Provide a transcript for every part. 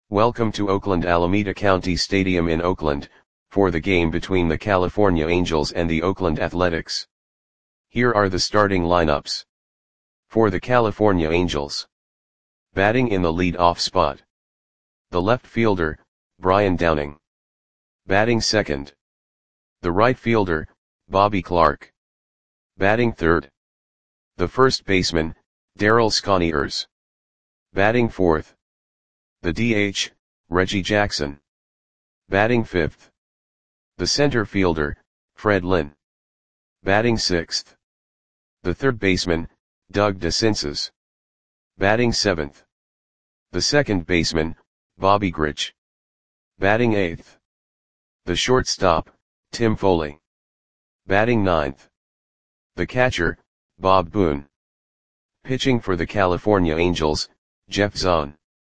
Welcome to Oakland Alameda County Stadium in Oakland, for the game between the California Angels and the Oakland Athletics. Here are the starting lineups. For the California Angels. Batting in the lead-off spot. The left fielder, Brian Downing. Batting second. The right fielder, Bobby Clarke. Batting third. The first baseman, Darryl Sconiers. Batting fourth. The DH, Reggie Jackson. Batting fifth. The center fielder, Fred Lynn. Batting sixth. The third baseman, Doug DeCinces. Batting seventh. The second baseman, Bobby Grich. Batting eighth. The shortstop, Tim Foley. Batting ninth. The catcher, Bob Boone. Pitching for the California Angels, Jeff Zahn.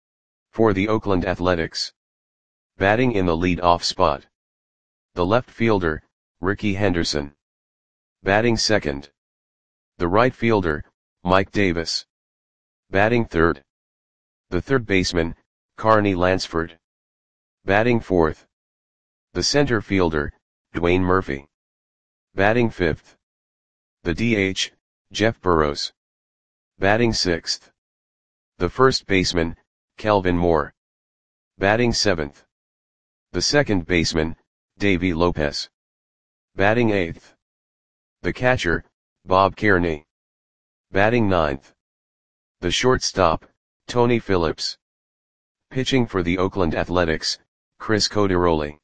For the Oakland Athletics. Batting in the lead-off spot. The left fielder, Rickey Henderson. Batting second. The right fielder, Mike Davis. Batting third. The third baseman, Carney Lansford. Batting fourth. The center fielder, Dwayne Murphy. Batting fifth. The DH, Jeff Burroughs. Batting sixth. The first baseman, Kelvin Moore. Batting seventh. The second baseman, Davey Lopez. Batting eighth. The catcher, Bob Kearney. Batting ninth. The shortstop, Tony Phillips. Pitching for the Oakland Athletics, Chris Coderoli.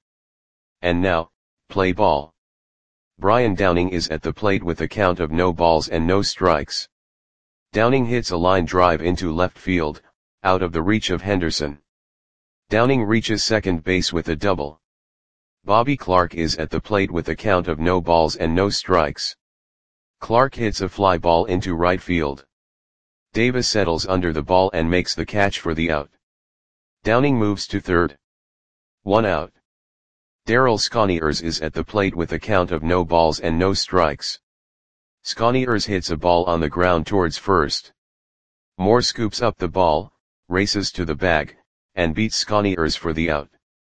And now, play ball. Brian Downing is at the plate with a count of no balls and no strikes. Downing hits a line drive into left field, out of the reach of Henderson. Downing reaches second base with a double. Bobby Clarke is at the plate with a count of no balls and no strikes. Clarke hits a fly ball into right field. Davis settles under the ball and makes the catch for the out. Downing moves to third. 1 out. Darryl Sconiers is at the plate with a count of no balls and no strikes. Sconiers hits a ball on the ground towards first. Moore scoops up the ball, races to the bag, and beats Sconiers for the out.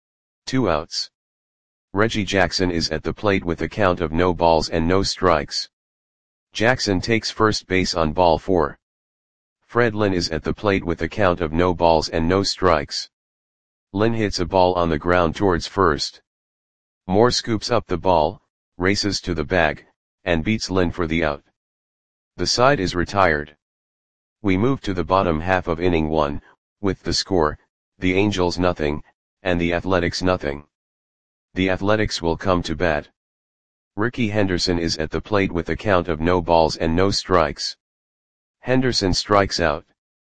2 outs. Reggie Jackson is at the plate with a count of no balls and no strikes. Jackson takes first base on ball 4. Fred Lynn is at the plate with a count of no balls and no strikes. Lynn hits a ball on the ground towards first. Moore scoops up the ball, races to the bag, and beats Lynn for the out. The side is retired. We move to the bottom half of inning 1, with the score, the Angels nothing, and the Athletics nothing. The Athletics will come to bat. Rickey Henderson is at the plate with a count of no balls and no strikes. Henderson strikes out.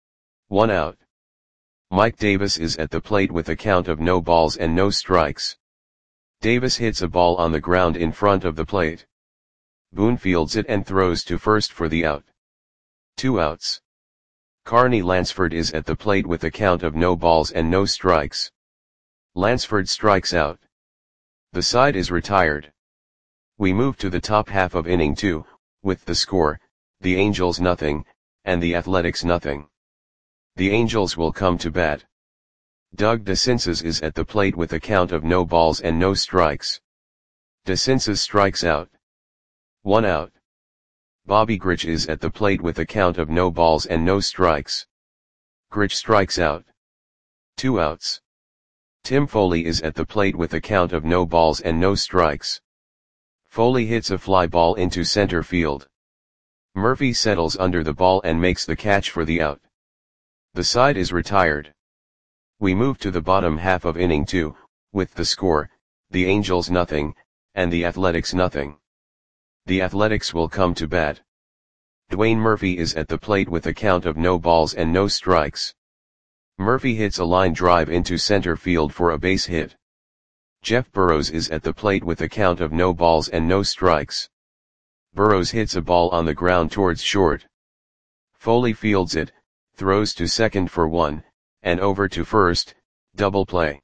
1 out. Mike Davis is at the plate with a count of no balls and no strikes. Davis hits a ball on the ground in front of the plate. Boone fields it and throws to first for the out. 2 outs. Carney Lansford is at the plate with a count of no balls and no strikes. Lansford strikes out. The side is retired. We move to the top half of inning 2, with the score, the Angels nothing, and the Athletics nothing. The Angels will come to bat. Doug DeCinces is at the plate with a count of no balls and no strikes. DeCinces strikes out. 1 out. Bobby Grich is at the plate with a count of no balls and no strikes. Grich strikes out. 2 outs. Tim Foley is at the plate with a count of no balls and no strikes. Foley hits a fly ball into center field. Murphy settles under the ball and makes the catch for the out. The side is retired. We move to the bottom half of inning 2, with the score, the Angels nothing, and the Athletics nothing. The Athletics will come to bat. Dwayne Murphy is at the plate with a count of no balls and no strikes. Murphy hits a line drive into center field for a base hit. Jeff Burroughs is at the plate with a count of no balls and no strikes. Burroughs hits a ball on the ground towards short. Foley fields it, throws to second for 1, and over to first, double play.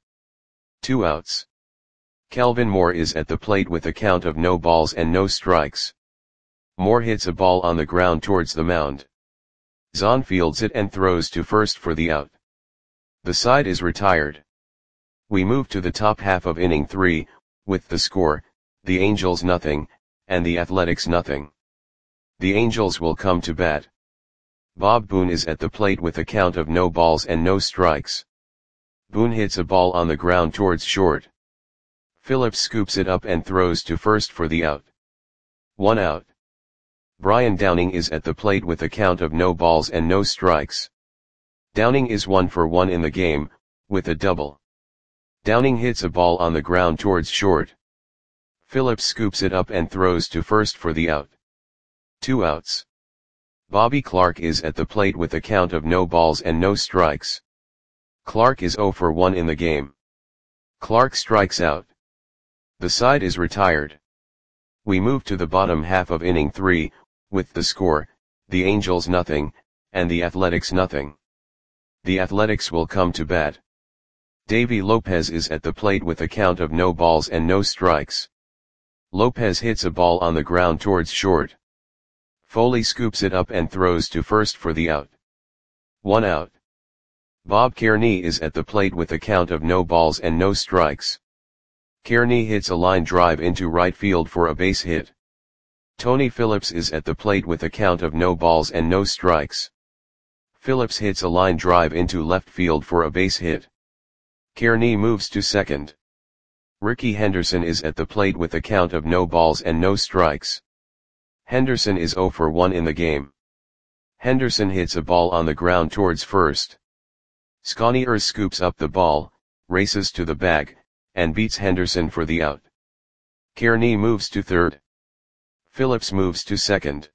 2 outs. Kelvin Moore is at the plate with a count of no balls and no strikes. Moore hits a ball on the ground towards the mound. Zahn fields it and throws to first for the out. The side is retired. We move to the top half of inning 3, with the score, the Angels nothing, and the Athletics nothing. The Angels will come to bat. Bob Boone is at the plate with a count of no balls and no strikes. Boone hits a ball on the ground towards short. Phillips scoops it up and throws to first for the out. 1 out. Brian Downing is at the plate with a count of no balls and no strikes. Downing is 1 for 1 in the game, with a double. Downing hits a ball on the ground towards short. Phillips scoops it up and throws to first for the out. 2 outs. Bobby Clark is at the plate with a count of no balls and no strikes. Clark is 0 for 1 in the game. Clark strikes out. The side is retired. We move to the bottom half of inning 3, with the score, the Angels nothing, and the Athletics nothing. The Athletics will come to bat. Davy Lopez is at the plate with a count of no balls and no strikes. Lopez hits a ball on the ground towards short. Foley scoops it up and throws to first for the out. 1 out. Bob Kearney is at the plate with a count of no balls and no strikes. Kearney hits a line drive into right field for a base hit. Tony Phillips is at the plate with a count of no balls and no strikes. Phillips hits a line drive into left field for a base hit. Kearney moves to second. Ricky Henderson is at the plate with a count of no balls and no strikes. Henderson is 0 for 1 in the game. Henderson hits a ball on the ground towards first. Sconiers scoops up the ball, races to the bag, and beats Henderson for the out. Kearney moves to third. Phillips moves to second.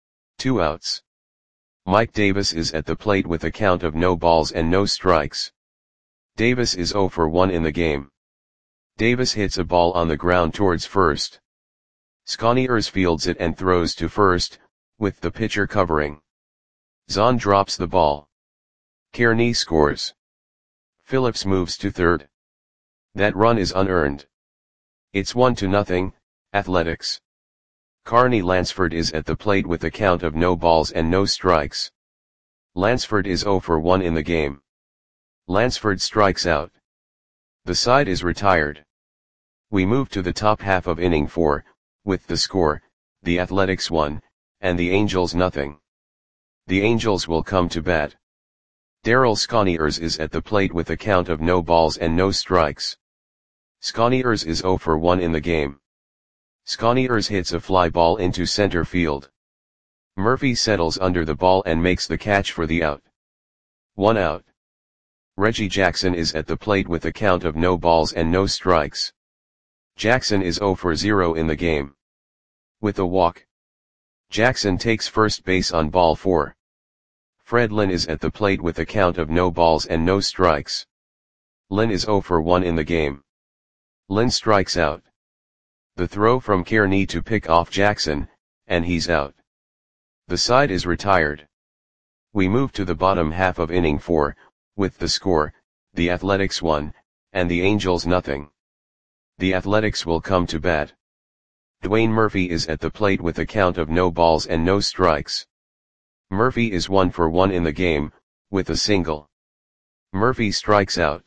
2 outs. Mike Davis is at the plate with a count of no balls and no strikes. Davis is 0 for 1 in the game. Davis hits a ball on the ground towards first. Sconiers fields it and throws to first, with the pitcher covering. Zahn drops the ball. Kearney scores. Phillips moves to third. That run is unearned. It's 1-0, Athletics. Carney Lansford is at the plate with a count of no balls and no strikes. Lansford is 0 for 1 in the game. Lansford strikes out. The side is retired. We move to the top half of inning 4, with the score, the Athletics 1, and the Angels nothing. The Angels will come to bat. Darryl Sconiers is at the plate with a count of no balls and no strikes. Sconiers is 0 for 1 in the game. Sconiers hits a fly ball into center field. Murphy settles under the ball and makes the catch for the out. 1 out. Reggie Jackson is at the plate with a count of no balls and no strikes. Jackson is 0 for 0 in the game. With a walk. Jackson takes first base on ball 4. Fred Lynn is at the plate with a count of no balls and no strikes. Lynn is 0 for 1 in the game. Lynn strikes out. The throw from Kearney to pick off Jackson, and he's out. The side is retired. We move to the bottom half of inning 4, with the score, the Athletics 1, and the Angels nothing. The Athletics will come to bat. Dwayne Murphy is at the plate with a count of no balls and no strikes. Murphy is 1 for 1 in the game, with a single. Murphy strikes out.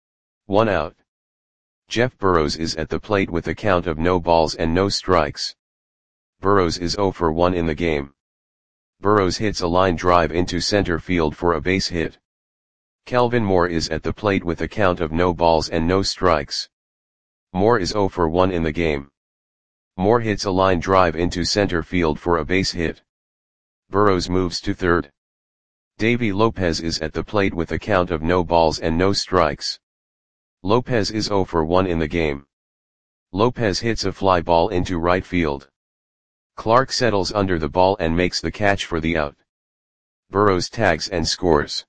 1 out. Jeff Burrows is at the plate with a count of no balls and no strikes. Burrows is 0 for 1 in the game. Burrows hits a line drive into center field for a base hit. Kelvin Moore is at the plate with a count of no balls and no strikes. Moore is 0 for 1 in the game. Moore hits a line drive into center field for a base hit. Burrows moves to third. Davy Lopez is at the plate with a count of no balls and no strikes. Lopez is 0 for 1 in the game. Lopez hits a fly ball into right field. Clark settles under the ball and makes the catch for the out. Burrows tags and scores.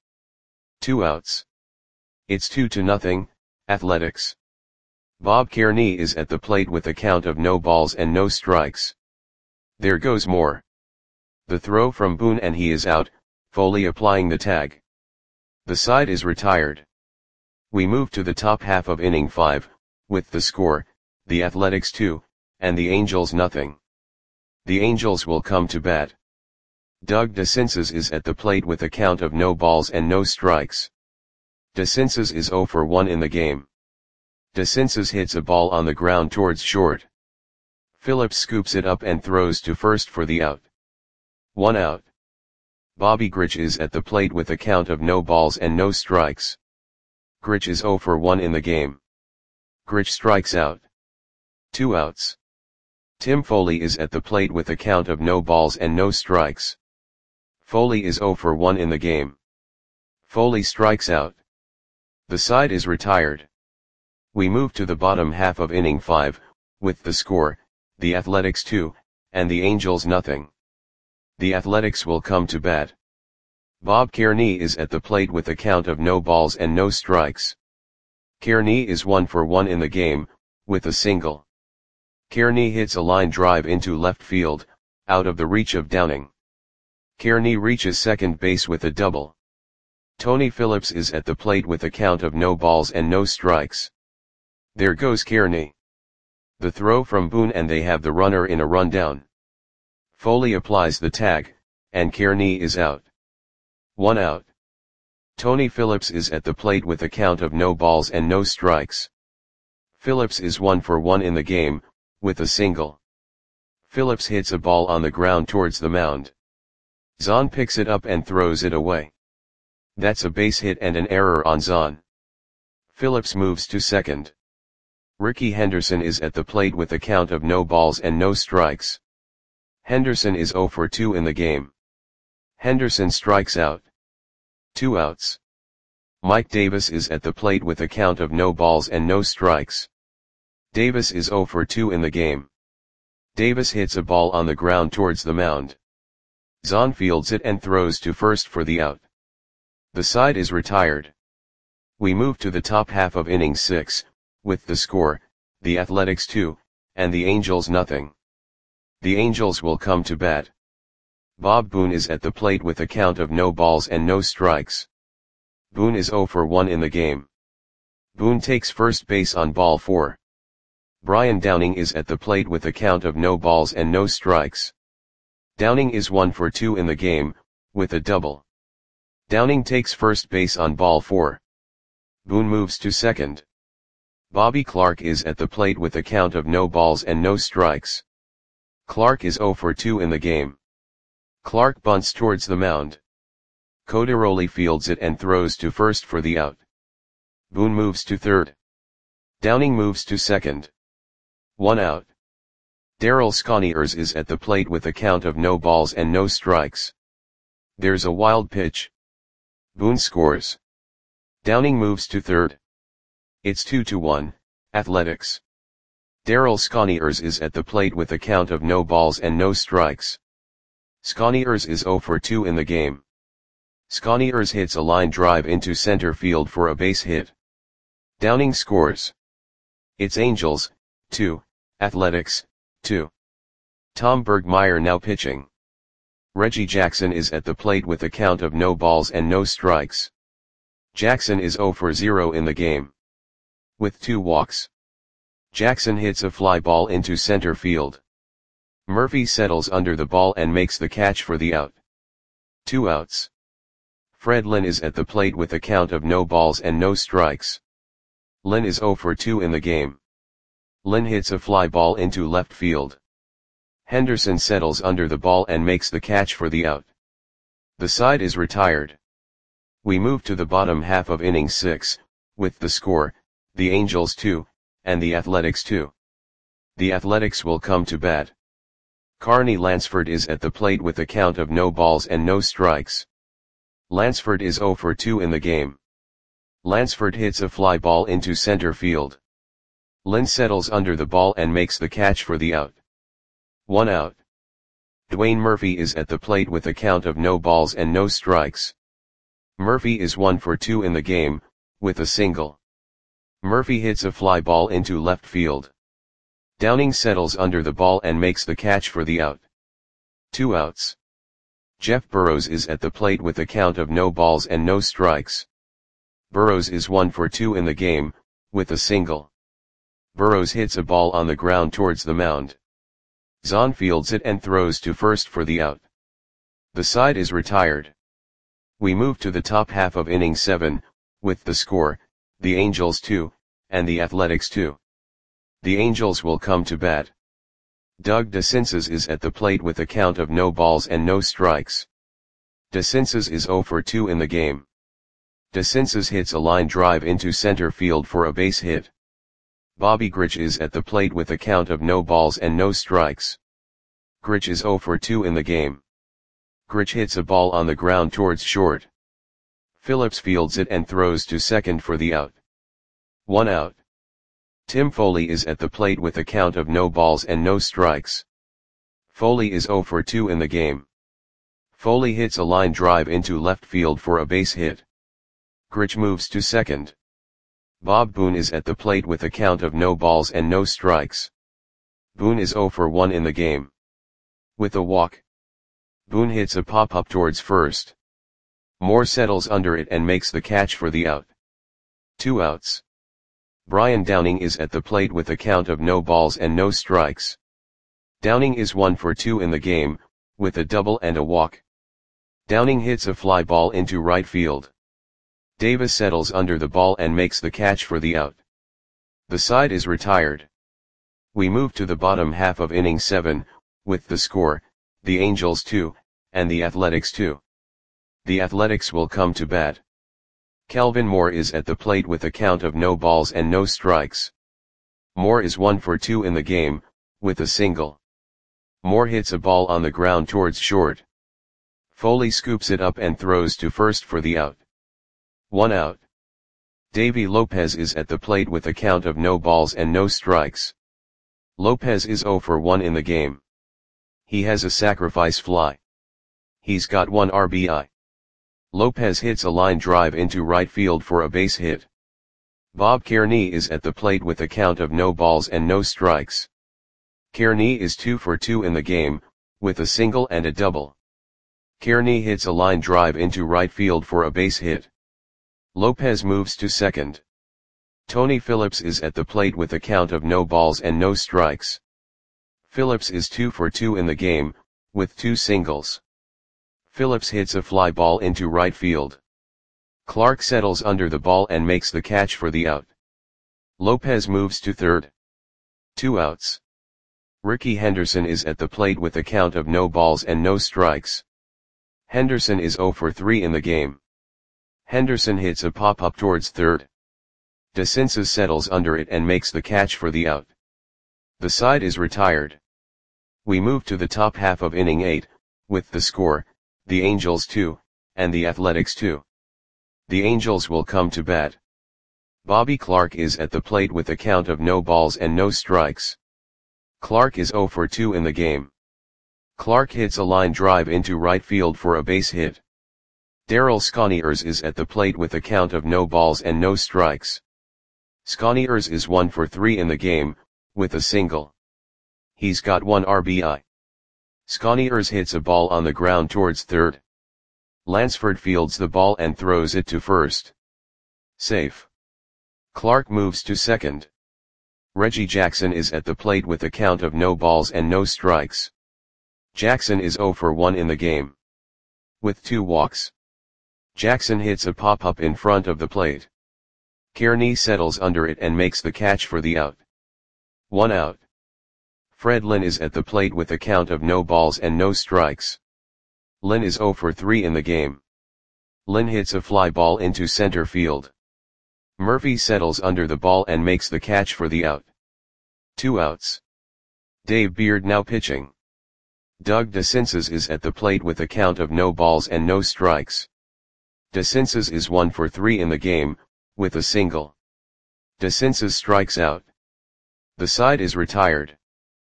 2 outs. It's 2-0, Athletics. Bob Kearney is at the plate with a count of no balls and no strikes. There goes Moore. The throw from Boone and he is out, Foley applying the tag. The side is retired. We move to the top half of inning 5, with the score, the Athletics 2, and the Angels nothing. The Angels will come to bat. Doug DeCinces is at the plate with a count of no balls and no strikes. DeCinces is 0 for 1 in the game. DeCinces hits a ball on the ground towards short. Phillips scoops it up and throws to first for the out. 1 out. Bobby Grich is at the plate with a count of no balls and no strikes. Grich is 0 for 1 in the game. Grich strikes out. 2 outs. Tim Foley is at the plate with a count of no balls and no strikes. Foley is 0 for 1 in the game. Foley strikes out. The side is retired. We move to the bottom half of inning 5, with the score, the Athletics 2, and the Angels nothing. The Athletics will come to bat. Bob Kearney is at the plate with a count of no balls and no strikes. Kearney is 1 for 1 in the game, with a single. Kearney hits a line drive into left field, out of the reach of Downing. Kearney reaches second base with a double. Tony Phillips is at the plate with a count of no balls and no strikes. There goes Kearney. The throw from Boone and they have the runner in a rundown. Foley applies the tag, and Kearney is out. 1 out. Tony Phillips is at the plate with a count of no balls and no strikes. Phillips is 1 for 1 in the game, with a single. Phillips hits a ball on the ground towards the mound. Zahn picks it up and throws it away. That's a base hit and an error on Zahn. Phillips moves to second. Ricky Henderson is at the plate with a count of no balls and no strikes. Henderson is 0 for 2 in the game. Henderson strikes out. 2 outs. Mike Davis is at the plate with a count of no balls and no strikes. Davis is 0 for 2 in the game. Davis hits a ball on the ground towards the mound. Zahn fields it and throws to first for the out. The side is retired. We move to the top half of inning 6, with the score, the Athletics 2, and the Angels nothing. The Angels will come to bat. Bob Boone is at the plate with a count of no balls and no strikes. Boone is 0 for 1 in the game. Boone takes first base on ball 4. Brian Downing is at the plate with a count of no balls and no strikes. Downing is 1 for 2 in the game, with a double. Downing takes first base on ball 4. Boone moves to second. Bobby Clark is at the plate with a count of no balls and no strikes. Clark is 0 for 2 in the game. Clark bunts towards the mound. Coderoli fields it and throws to first for the out. Boone moves to third. Downing moves to second. 1 out. Darryl Sconiers is at the plate with a count of no balls and no strikes. There's a wild pitch. Boone scores. Downing moves to third. It's 2-1, Athletics. Darryl Sconiers is at the plate with a count of no balls and no strikes. Sconiers is 0 for 2 in the game. Sconiers hits a line drive into center field for a base hit. Downing scores. It's Angels, 2, Athletics, 2. Tom Bergmeyer now pitching. Reggie Jackson is at the plate with a count of no balls and no strikes. Jackson is 0 for 0 in the game. With 2 walks. Jackson hits a fly ball into center field. Murphy settles under the ball and makes the catch for the out. 2 outs. Fred Lynn is at the plate with a count of no balls and no strikes. Lynn is 0 for 2 in the game. Lynn hits a fly ball into left field. Henderson settles under the ball and makes the catch for the out. The side is retired. We move to the bottom half of inning 6, with the score, the Angels 2, and the Athletics 2. The Athletics will come to bat. Carney Lansford is at the plate with a count of no balls and no strikes. Lansford is 0 for 2 in the game. Lansford hits a fly ball into center field. Lynn settles under the ball and makes the catch for the out. 1 out. Dwayne Murphy is at the plate with a count of no balls and no strikes. Murphy is 1 for 2 in the game, with a single. Murphy hits a fly ball into left field. Downing settles under the ball and makes the catch for the out. 2 outs. Jeff Burrows is at the plate with a count of no balls and no strikes. Burrows is 1 for 2 in the game, with a single. Burrows hits a ball on the ground towards the mound. Zahn fields it and throws to first for the out. The side is retired. We move to the top half of inning 7, with the score, the Angels 2, and the Athletics 2. The Angels will come to bat. Doug DeCinces is at the plate with a count of no balls and no strikes. DeCinces is 0 for 2 in the game. DeCinces hits a line drive into center field for a base hit. Bobby Grich is at the plate with a count of no balls and no strikes. Grich is 0 for 2 in the game. Grich hits a ball on the ground towards short. Phillips fields it and throws to second for the out. 1 out. Tim Foley is at the plate with a count of no balls and no strikes. Foley is 0 for 2 in the game. Foley hits a line drive into left field for a base hit. Grich moves to second. Bob Boone is at the plate with a count of no balls and no strikes. Boone is 0 for 1 in the game. With a walk, Boone hits a pop-up towards first. Moore settles under it and makes the catch for the out. 2 outs. Brian Downing is at the plate with a count of no balls and no strikes. Downing is 1 for 2 in the game, with a double and a walk. Downing hits a fly ball into right field. Davis settles under the ball and makes the catch for the out. The side is retired. We move to the bottom half of inning 7, with the score, the Angels 2, and the Athletics 2. The Athletics will come to bat. Calvin Moore is at the plate with a count of no balls and no strikes. Moore is 1 for 2 in the game, with a single. Moore hits a ball on the ground towards short. Foley scoops it up and throws to first for the out. 1 out. Davy Lopez is at the plate with a count of no balls and no strikes. Lopez is 0 for 1 in the game. He has a sacrifice fly. He's got 1 RBI. Lopez hits a line drive into right field for a base hit. Bob Kearney is at the plate with a count of no balls and no strikes. Kearney is 2 for 2 in the game, with a single and a double. Kearney hits a line drive into right field for a base hit. Lopez moves to second. Tony Phillips is at the plate with a count of no balls and no strikes. Phillips is 2 for 2 in the game, with 2 singles. Phillips hits a fly ball into right field. Clark settles under the ball and makes the catch for the out. Lopez moves to third. 2 outs. Ricky Henderson is at the plate with a count of no balls and no strikes. Henderson is 0 for 3 in the game. Henderson hits a pop-up towards third. DeCinces settles under it and makes the catch for the out. The side is retired. We move to the top half of inning 8, with the score, the Angels 2, and the Athletics 2. The Angels will come to bat. Bobby Clark is at the plate with a count of no balls and no strikes. Clark is 0 for 2 in the game. Clark hits a line drive into right field for a base hit. Darryl Sconiers is at the plate with a count of no balls and no strikes. Sconiers is 1 for 3 in the game, with a single. He's got 1 RBI. Sconiers hits a ball on the ground towards third. Lansford fields the ball and throws it to first. Safe. Clark moves to second. Reggie Jackson is at the plate with a count of no balls and no strikes. Jackson is 0 for 1 in the game. With 2 walks. Jackson hits a pop-up in front of the plate. Kearney settles under it and makes the catch for the out. 1 out. Fred Lynn is at the plate with a count of no balls and no strikes. Lynn is 0 for 3 in the game. Lynn hits a fly ball into center field. Murphy settles under the ball and makes the catch for the out. 2 outs. Dave Beard now pitching. Doug DeCinces is at the plate with a count of no balls and no strikes. DeCinces is 1 for 3 in the game, with a single. DeCinces strikes out. The side is retired.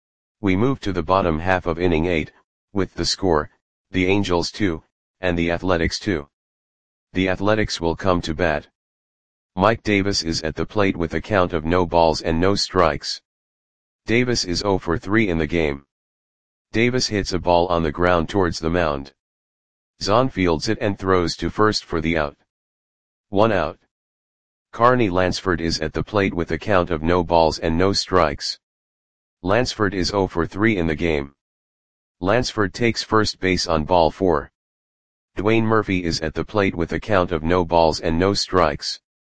We move to the bottom half of inning 8, with the score, the Angels 2, and the Athletics 2. The Athletics will come to bat. Mike Davis is at the plate with a count of no balls and no strikes. Davis is 0 for 3 in the game. Davis hits a ball on the ground towards the mound. Zahn fields it and throws to first for the out. 1 out. Carney Lansford is at the plate with a count of no balls and no strikes. Lansford is 0 for 3 in the game. Lansford takes first base on ball 4. Dwayne Murphy is at the plate with a count of no balls and no strikes.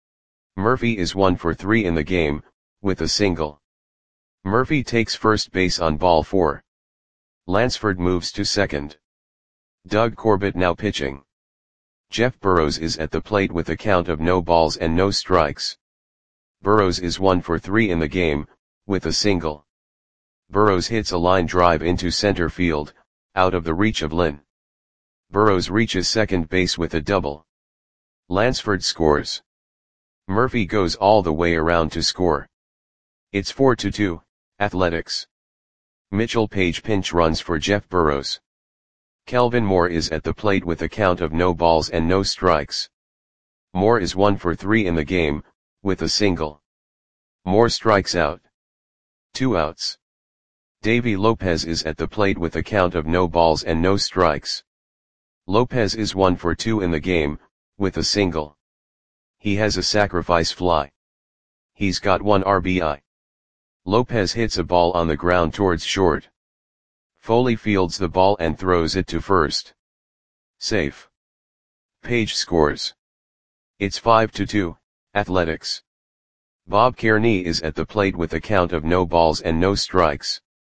Murphy is 1 for 3 in the game, with a single. Murphy takes first base on ball 4. Lansford moves to second. Doug Corbett now pitching. Jeff Burrows is at the plate with a count of no balls and no strikes. Burrows is 1 for 3 in the game, with a single. Burrows hits a line drive into center field, out of the reach of Lynn. Burrows reaches second base with a double. Lansford scores. Murphy goes all the way around to score. It's 4-2, Athletics. Mitchell Page pinch runs for Jeff Burrows. Kelvin Moore is at the plate with a count of no balls and no strikes. Moore is 1 for 3 in the game, with a single. Moore strikes out. 2 outs. Davy Lopez is at the plate with a count of no balls and no strikes. Lopez is 1 for 2 in the game, with a single. He has a sacrifice fly. He's got 1 RBI. Lopez hits a ball on the ground towards short. Foley fields the ball and throws it to first. Safe. Page scores. It's 5-2, Athletics. Bob Kearney is at the plate with a count of no balls and no strikes.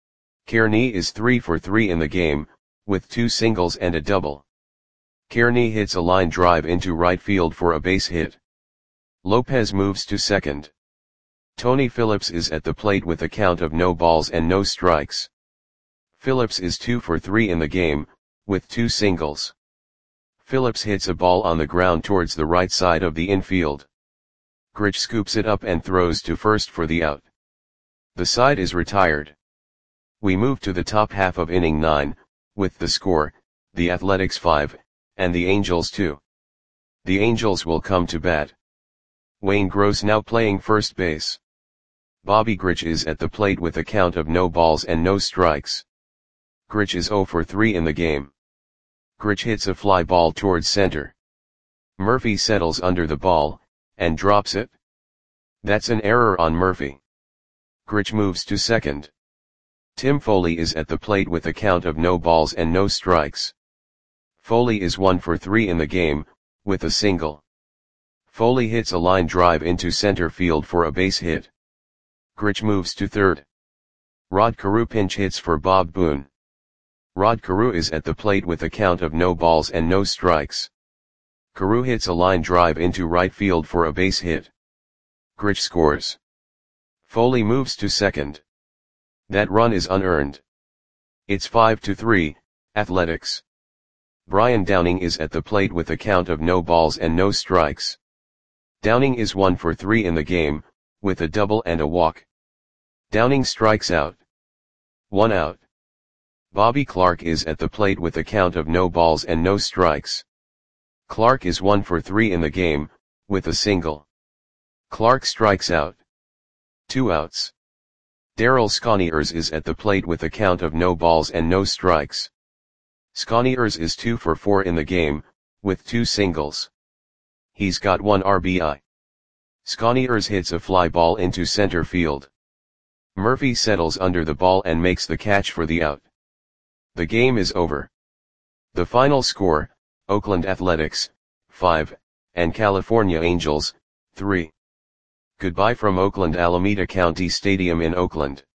Kearney is 3 for 3 in the game, with 2 singles and a double. Kearney hits a line drive into right field for a base hit. Lopez moves to second. Tony Phillips is at the plate with a count of no balls and no strikes. Phillips is 2 for 3 in the game, with 2 singles. Phillips hits a ball on the ground towards the right side of the infield. Grich scoops it up and throws to first for the out. The side is retired. We move to the top half of inning 9, with the score, the Athletics 5, and the Angels 2. The Angels will come to bat. Wayne Gross now playing first base. Bobby Grich is at the plate with a count of no balls and no strikes. Grich is 0 for 3 in the game. Grich hits a fly ball towards center. Murphy settles under the ball, and drops it. That's an error on Murphy. Grich moves to second. Tim Foley is at the plate with a count of no balls and no strikes. Foley is 1 for 3 in the game, with a single. Foley hits a line drive into center field for a base hit. Grich moves to third. Rod Carew pinch hits for Bob Boone. Rod Carew is at the plate with a count of no balls and no strikes. Carew hits a line drive into right field for a base hit. Grich scores. Foley moves to second. That run is unearned. It's 5-3, Athletics. Brian Downing is at the plate with a count of no balls and no strikes. Downing is 1 for 3 in the game, with a double and a walk. Downing strikes out. 1 out. Bobby Clark is at the plate with a count of no balls and no strikes. Clark is 1 for 3 in the game, with a single. Clark strikes out. 2 outs. Darryl Sconiers is at the plate with a count of no balls and no strikes. Sconiers is 2 for 4 in the game, with 2 singles. He's got 1 RBI. Sconiers hits a fly ball into center field. Murphy settles under the ball and makes the catch for the out. The game is over. The final score, Oakland Athletics, 5, and California Angels, 3. Goodbye from Oakland Alameda County Stadium in Oakland.